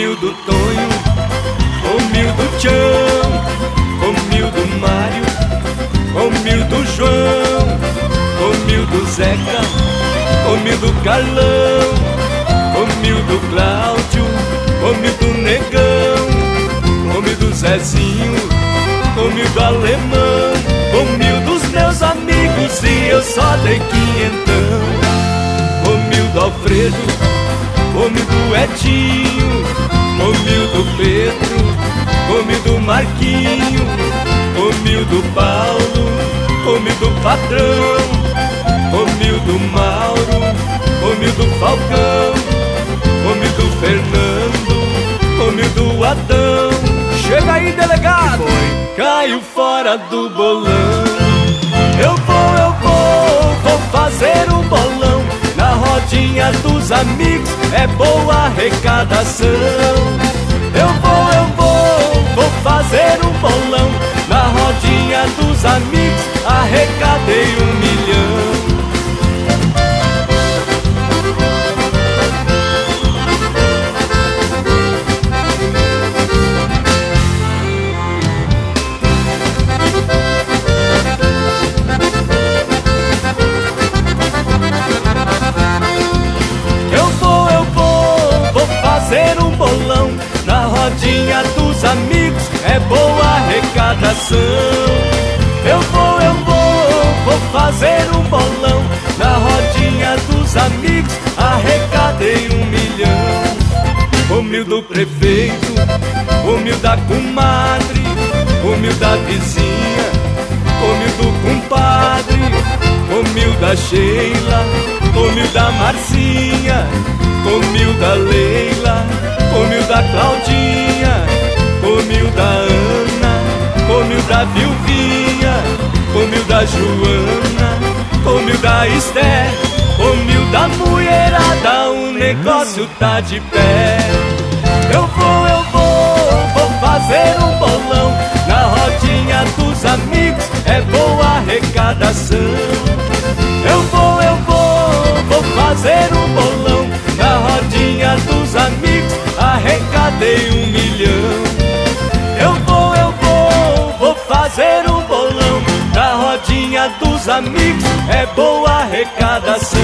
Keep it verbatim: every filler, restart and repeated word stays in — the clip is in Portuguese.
mil do Tonho, com mil do Tchão, com mil do Mário, com mil do João, com mil do Zeca, com mil do Carlão, com mil do Cláudio, com mil do Negão, com mil do Zezinho, com mil do Alemão, com mil dos meus amigos e eu só dei quinhentão. Com mil do Alfredo, com mil do Edinho, com mil do Pedro, com mil do Marquinho, com mil do Paulo, com mil do Patrão, com mil do Mauro, com mil do Falcão, com mil do Fernando, com mil do Adão. Chega aí, delegado! Foi. Caiu fora do bolão. Eu vou, eu vou, vou fazer um bolão. Na rodinha dos amigos é boa arrecadação. Eu vou, eu vou, vou fazer um bolão. Na rodinha dos amigos arrecadei um milhão. Fazer um bolão na rodinha dos amigos é boa arrecadação. Eu vou, eu vou, vou fazer um bolão na rodinha dos amigos arrecadei um milhão. O mil do prefeito, o mil da comadre, o mil da vizinha, o mil do compadre, o mil da Sheila, o mil da Marcinha, com mil da Leila, com mil da Claudinha, com mil da Ana, com mil da Vilvinha, com mil da Joana, com mil da Esther, com mil da mulherada, o negócio tá de pé. Eu vou, eu vou, vou fazer um bolão, na rodinha dos amigos é boa arrecadação. Eu vou, eu vou, vou fazer um bolão, na rodinha dos amigos arrecadei um milhão. Eu vou, eu vou, vou fazer um bolão. Na rodinha dos amigos é boa arrecadação.